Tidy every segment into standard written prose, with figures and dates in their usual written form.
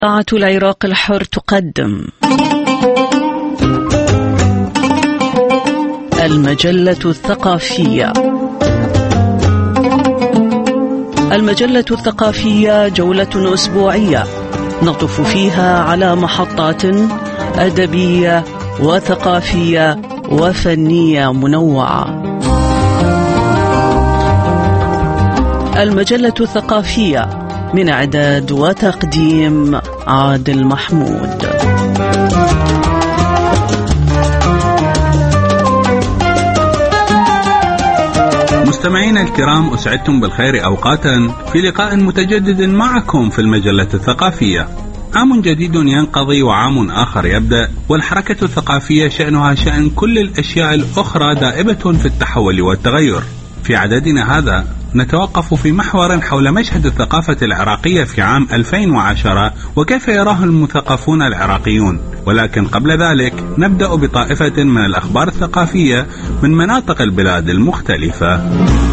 إذاعة العراق الحر تقدم المجلة الثقافية. المجلة الثقافية جولة أسبوعية نطف فيها على محطات أدبية وثقافية وفنية منوعة. المجلة الثقافية من إعداد وتقديم عادل محمود. مستمعينا الكرام، أسعدتم بالخير أوقاتا في لقاء متجدد معكم في المجلة الثقافية. عام جديد ينقضي وعام آخر يبدأ، والحركة الثقافية شأنها شأن كل الأشياء الأخرى دائبة في التحول والتغير. في عددنا هذا نتوقف في محور حول مشهد الثقافة العراقية في عام 2010 وكيف يراه المثقفون العراقيون، ولكن قبل ذلك نبدأ بطائفة من الأخبار الثقافية من مناطق البلاد المختلفة.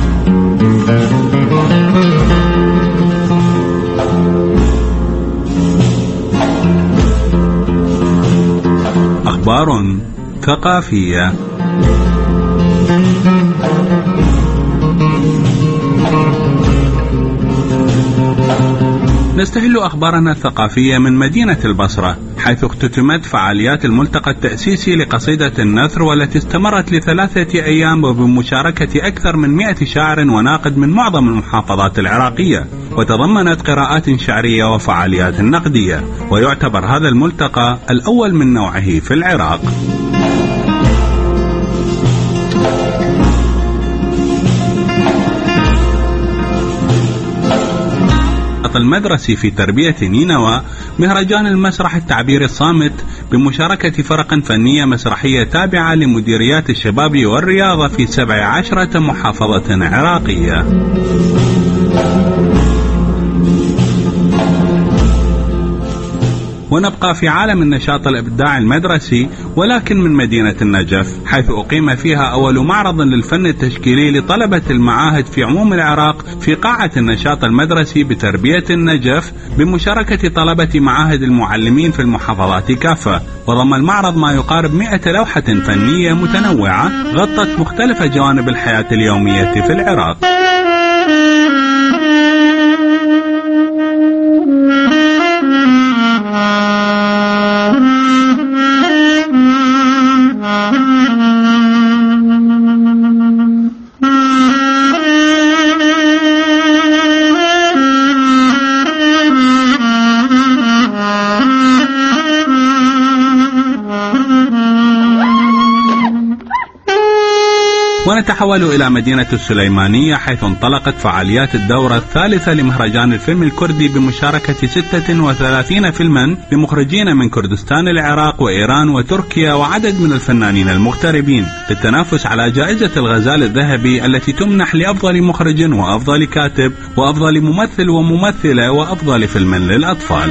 أخبار ثقافية. نستهل أخبارنا الثقافية من مدينة البصرة، حيث اختتمت فعاليات الملتقى التأسيسي لقصيدة النثر، والتي استمرت ل3 أيام وبمشاركة أكثر من 100 شاعر وناقد من معظم المحافظات العراقية، وتضمنت قراءات شعرية وفعاليات نقدية، ويعتبر هذا الملتقى الأول من نوعه في العراق. المدرسي في تربية نينوى مهرجان المسرح التعبيري الصامت بمشاركة فرق فنية مسرحية تابعة لمديريات الشباب والرياضة في 17 محافظة عراقية. ونبقى في عالم النشاط الإبداع المدرسي، ولكن من مدينة النجف، حيث أقيم فيها أول معرض للفن التشكيلي لطلبة المعاهد في عموم العراق في قاعة النشاط المدرسي بتربية النجف بمشاركة طلبة معاهد المعلمين في المحافظات كافة. وضم المعرض ما يقارب 100 لوحة فنية متنوعة غطت مختلف جوانب الحياة اليومية في العراق. ونتحول إلى مدينة السليمانية، حيث انطلقت فعاليات الدورة الثالثة لمهرجان الفيلم الكردي بمشاركة 36 فيلما لمخرجين من كردستان العراق وإيران وتركيا وعدد من الفنانين المغتربين، للتنافس على جائزة الغزال الذهبي التي تمنح لأفضل مخرج وأفضل كاتب وأفضل ممثل وممثلة وأفضل فيلم للأطفال.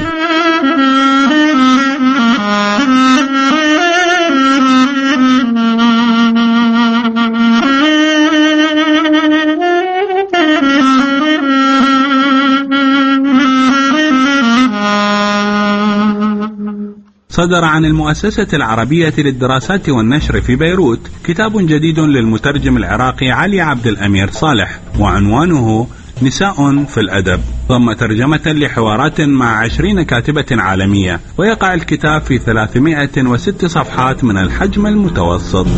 صدر عن المؤسسة العربية للدراسات والنشر في بيروت كتاب جديد للمترجم العراقي علي عبد الأمير صالح، وعنوانه نساء في الأدب، ضم ترجمة لحوارات مع 20 كاتبة عالمية، ويقع الكتاب في 306 صفحات من الحجم المتوسط.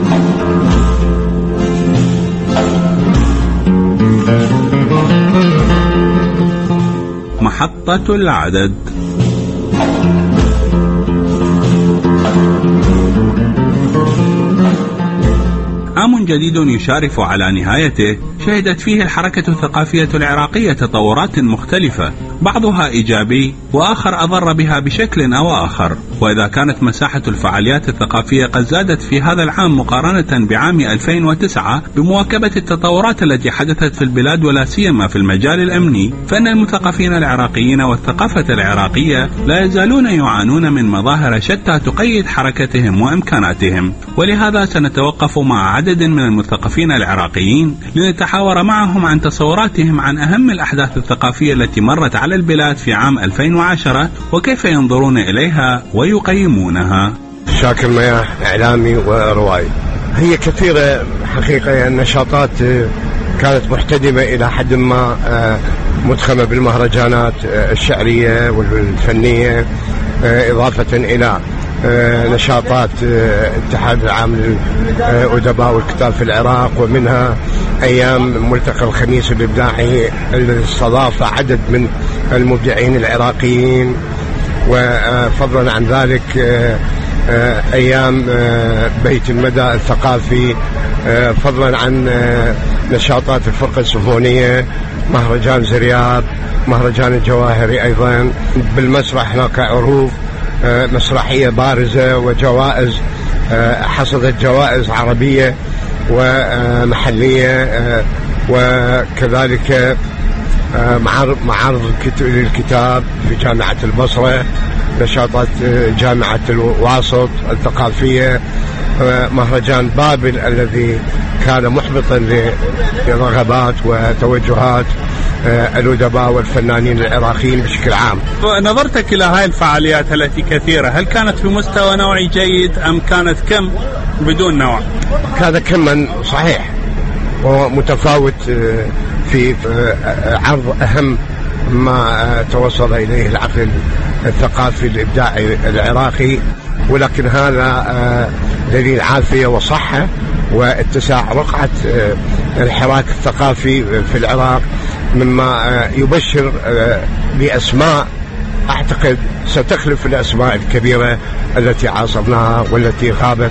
محطة العدد. عام جديد يشارف على نهايته، شهدت فيه الحركة الثقافية العراقية تطورات مختلفة، بعضها إيجابي وآخر أضر بها بشكل أو آخر. وإذا كانت مساحة الفعاليات الثقافية قد زادت في هذا العام مقارنة بعام 2009 بمواكبة التطورات التي حدثت في البلاد ولا سيما في المجال الأمني، فإن المثقفين العراقيين والثقافة العراقية لا يزالون يعانون من مظاهر شتى تقيد حركتهم وإمكاناتهم. ولهذا سنتوقف مع عدد من المثقفين العراقيين لنتحاور معهم عن تصوراتهم عن أهم الأحداث الثقافية التي مرت على على البلاد في عام 2010 وكيف ينظرون إليها ويقيمونها. شاكر مياه إعلامي وروائي. هي كثيرة حقيقة، النشاطات كانت محتدمة إلى حد ما، مدخمة بالمهرجانات الشعرية والفنية، إضافة إلى نشاطات اتحاد العام للأدباء والكتاب في العراق، ومنها أيام ملتقى الخميس الإبداعي الذي استضاف عدد من المبدعين العراقيين، وفضلا عن ذلك أيام بيت المدى الثقافي، فضلا عن نشاطات الفرقة السيمفونية، مهرجان زرياب، مهرجان الجواهري. أيضا بالمسرح هناك عروض مسرحية بارزة وجوائز، حصدت جوائز عربية ومحلية، وكذلك معارض للكتاب في جامعة البصرة، نشاطات جامعة الواسط الثقافية، مهرجان بابل الذي كان محبطا لرغبات وتوجهات الأدباء والفنانين العراقيين بشكل عام. نظرتك إلى هاي الفعاليات التي كثيرة، هل كانت في مستوى نوعي جيد أم كانت كم بدون نوع؟ كان كما صحيح ومتفاوت في عرض أهم ما توصل إليه العقل الثقافي الإبداعي العراقي، ولكن هذا دليل عافية وصحة واتساع رقعة الحراك الثقافي في العراق، مما يبشر بأسماء أعتقد ستخلف الأسماء الكبيرة التي عاصرناها والتي غابت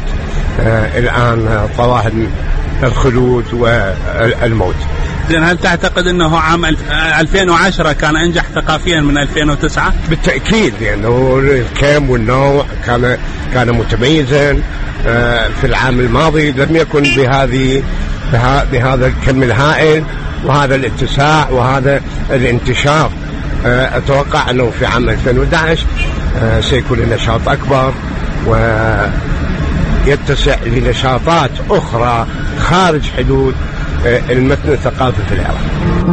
الآن طواهن الخلود والموت. هل تعتقد أنه عام 2010 كان أنجح ثقافيا من 2009؟ بالتأكيد، لأنه الكم والنوع كان متميزا. في العام الماضي لم يكن بهذا الكم الهائل وهذا الاتساع وهذا الانتشار. أتوقع أنه في عام 2011 سيكون النشاط أكبر ويتسع لنشاطات أخرى خارج حدود المتن الثقافي في العراق.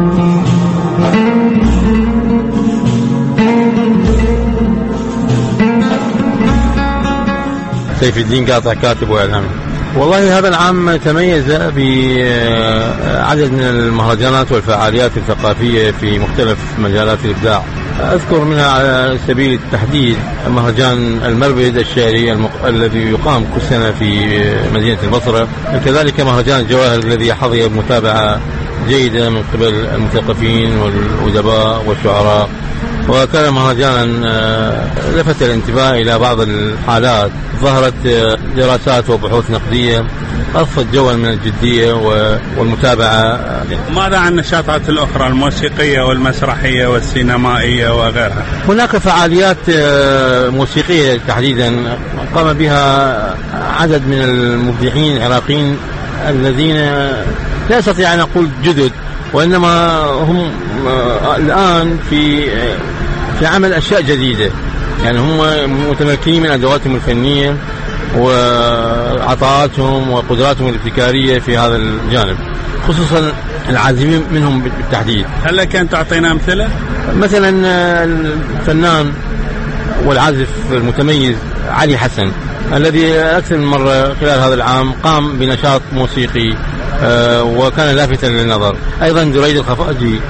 سيف الدين قاطع، كاتب وإعلامي. والله هذا العام تميز بعدد من المهرجانات والفعاليات الثقافية في مختلف مجالات الإبداع. أذكر منها على سبيل التحديد مهرجان المربد الشعري الذي يقام كل سنة في مدينة البصرة، وكذلك مهرجان الجواهر الذي حظي بمتابعة جيدة من قبل المثقفين والأدباء والشعراء، وكان مهرجانا لفت الانتباه إلى بعض الحالات ظهرت دراسات وبحوث نقدية أضفت جوا من الجدية والمتابعة. ماذا عن النشاطات الأخرى الموسيقية والمسرحية والسينمائية وغيرها؟ هناك فعاليات موسيقية تحديدا قام بها عدد من المبدعين العراقيين الذين لا أستطيع أن أقول جدد، وإنما هم الآن في عمل أشياء جديدة، يعني هم متمكنين من أدواتهم الفنية وعطاءاتهم وقدراتهم الابتكارية في هذا الجانب، خصوصا العازفين منهم بالتحديد. هل لك أن تعطينا أمثلة؟ مثلا الفنان والعازف المتميز علي حسن الذي أكثر من مرة خلال هذا العام قام بنشاط موسيقي وكان لافتا للنظر. أيضا دريد الخفاجي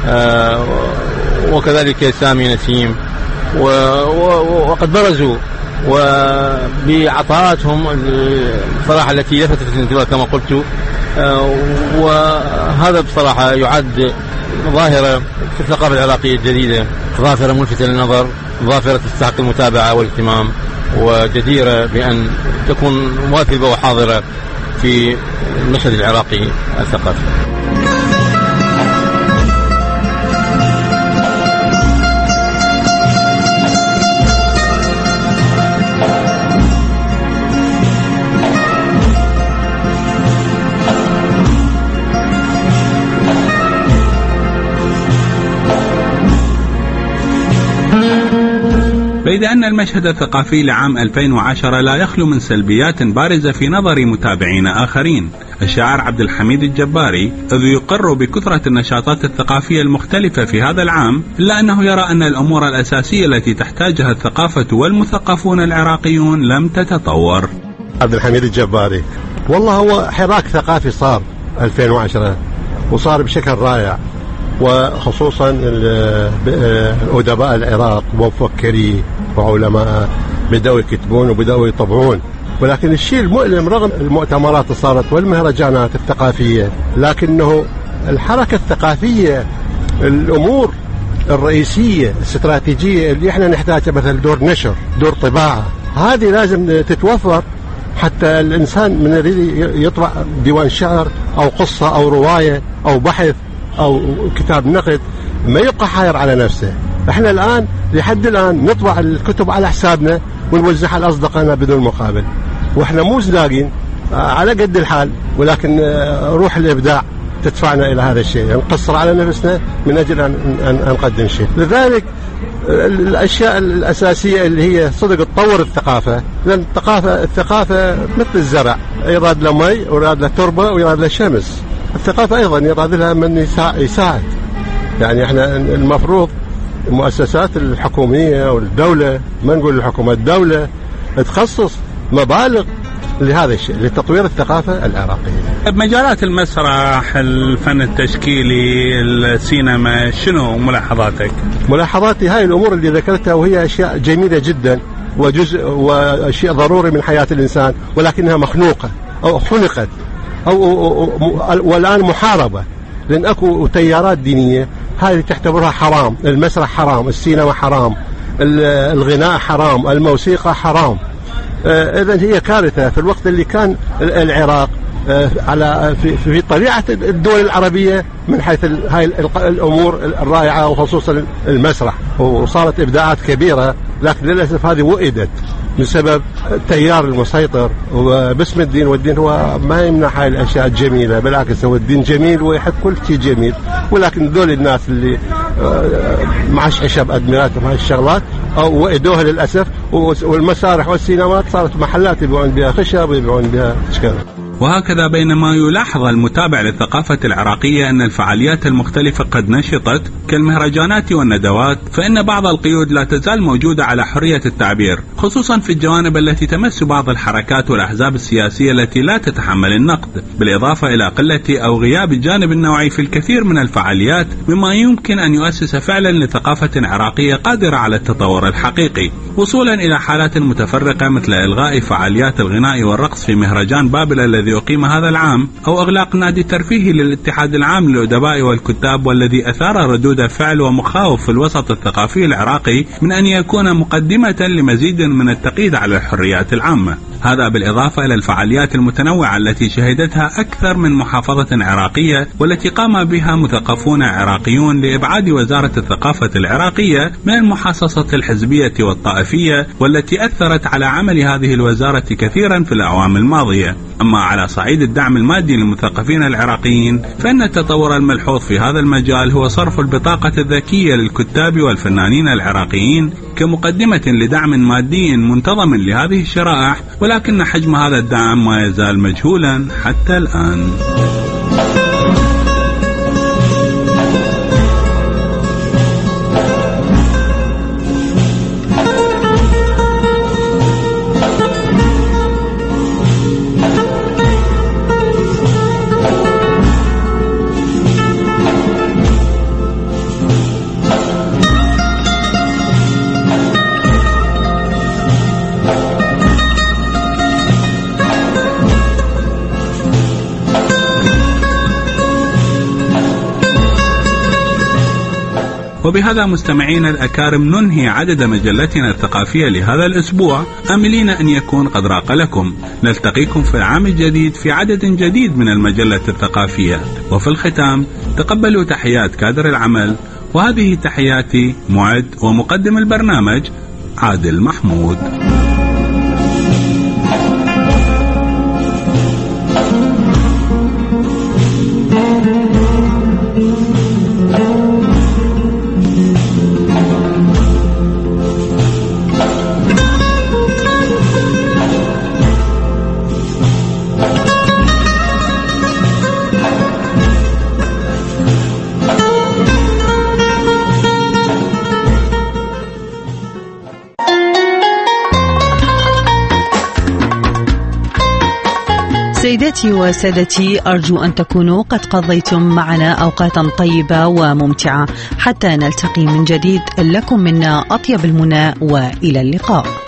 وكذلك سامي نسيم وقد برزوا وبعطاءاتهم الصراحة التي لفتت الانتباه كما قلت، وهذا بصراحة يعد ظاهرة في الثقافة العراقية الجديدة، ظاهرة ملفتة للنظر، ظاهرة تستحق المتابعة والاهتمام، وجديرة بأن تكون مواكبة وحاضرة في المشهد العراقي الثقافي. وإذا أن المشهد الثقافي لعام 2010 لا يخلو من سلبيات بارزة في نظر متابعين آخرين. الشاعر عبد الحميد الجباري إذ يقر بكثرة النشاطات الثقافية المختلفة في هذا العام، إلا أنه يرى أن الأمور الأساسية التي تحتاجها الثقافة والمثقفون العراقيون لم تتطور. عبد الحميد الجباري: والله هو حراك ثقافي صار 2010 وصار بشكل رائع، وخصوصا الأدباء العراق ومفكري وعلماء بدأوا يكتبون وبدأوا يطبعون. ولكن الشيء المؤلم رغم المؤتمرات اللي صارت والمهرجانات الثقافية، لكنه الحركة الثقافية الأمور الرئيسية الاستراتيجية اللي احنا نحتاجها، مثل دور نشر، دور طباعة، هذه لازم تتوفر حتى الإنسان من يريد يطبع ديوان شعر أو قصة أو رواية أو بحث أو كتاب نقد ما يبقى حاير على نفسه. احنا الآن لحد الآن نطبع الكتب على حسابنا ونوزعها لأصدقائنا بدون مقابل، واحنا مو لاقين على قد الحال، ولكن روح الإبداع تدفعنا إلى هذا الشيء، نقصر على نفسنا من أجل أن نقدم شيء. لذلك الأشياء الأساسية اللي هي صدق تطور الثقافة، لأن الثقافة مثل الزرع، يراد له مي ويراد له تربة ويراد له شمس. الثقافة أيضا يراد لها من يساعد. يعني احنا المفروض المؤسسات الحكومية والدولة، ما نقول الحكومة، الدولة تخصص مبالغ لهذا الشيء، لتطوير الثقافة العراقية. بمجالات المسرح، الفن التشكيلي، السينما، شنو ملاحظاتك؟ ملاحظاتي هاي الأمور اللي ذكرتها، وهي أشياء جميلة جدا وجزء وشيء ضروري من حياة الإنسان، ولكنها مخنوقة أو خنقت والآن محاربة، لأن أكو تيارات دينية هذه تعتبرها حرام. المسرح حرام، السينما حرام، الغناء حرام، الموسيقى حرام. إذن هي كارثة في الوقت اللي كان العراق على في طبيعة الدول العربية من حيث هاي الأمور الرائعة، وخصوصا المسرح، وصارت إبداعات كبيرة، لكن للأسف هذه وئدت بسبب التيار المسيطر وباسم الدين. والدين هو ما يمنع هاي الأشياء الجميلة، بالعكس هو الدين جميل ويحب كل شيء جميل، ولكن دول الناس اللي معشعشة بأدميراتهم هاي الشغلات أو وئدوها للأسف. والمسارح والسينمات صارت محلات يبيعون بها خشب ويبيعون بها أشكال. وهكذا بينما يلاحظ المتابع للثقافة العراقية أن الفعاليات المختلفة قد نشطت كالمهرجانات والندوات، فإن بعض القيود لا تزال موجودة على حرية التعبير، خصوصا في الجوانب التي تمس بعض الحركات والأحزاب السياسية التي لا تتحمل النقد، بالإضافة إلى قلة أو غياب الجانب النوعي في الكثير من الفعاليات، مما يمكن أن يؤسس فعلا لثقافة عراقية قادرة على التطور الحقيقي، وصولا إلى حالات متفرقة مثل إلغاء فعاليات الغناء والرقص في مهرجان بابل الذي يقيم هذا العام، أو إغلاق نادي ترفيهي للاتحاد العام للأدباء والكتاب، والذي أثار ردود فعل ومخاوف في الوسط الثقافي العراقي من أن يكون مقدمة لمزيد من التقييد على الحريات العامة. هذا بالإضافة إلى الفعاليات المتنوعة التي شهدتها أكثر من محافظة عراقية، والتي قام بها مثقفون عراقيون لإبعاد وزارة الثقافة العراقية من المحاصصة الحزبية والطائفية، والتي أثرت على عمل هذه الوزارة كثيرا في الأعوام الماضية. أما على صعيد الدعم المادي للمثقفين العراقيين، فإن التطور الملحوظ في هذا المجال هو صرف البطاقة الذكية للكتاب والفنانين العراقيين كمقدمة لدعم مادي منتظم لهذه الشرائح، ولكن حجم هذا الدعم ما يزال مجهولا حتى الآن. وبهذا مستمعينا الأكارم ننهي عدد مجلتنا الثقافية لهذا الأسبوع، آملين أن يكون قد راق لكم. نلتقيكم في العام الجديد في عدد جديد من المجلة الثقافية، وفي الختام تقبلوا تحيات كادر العمل، وهذه تحياتي معد ومقدم البرنامج عادل محمود. سيداتي وسادتي، أرجو أن تكونوا قد قضيتم معنا أوقاتا طيبة وممتعة. حتى نلتقي من جديد، لكم منا أطيب المنى وإلى اللقاء.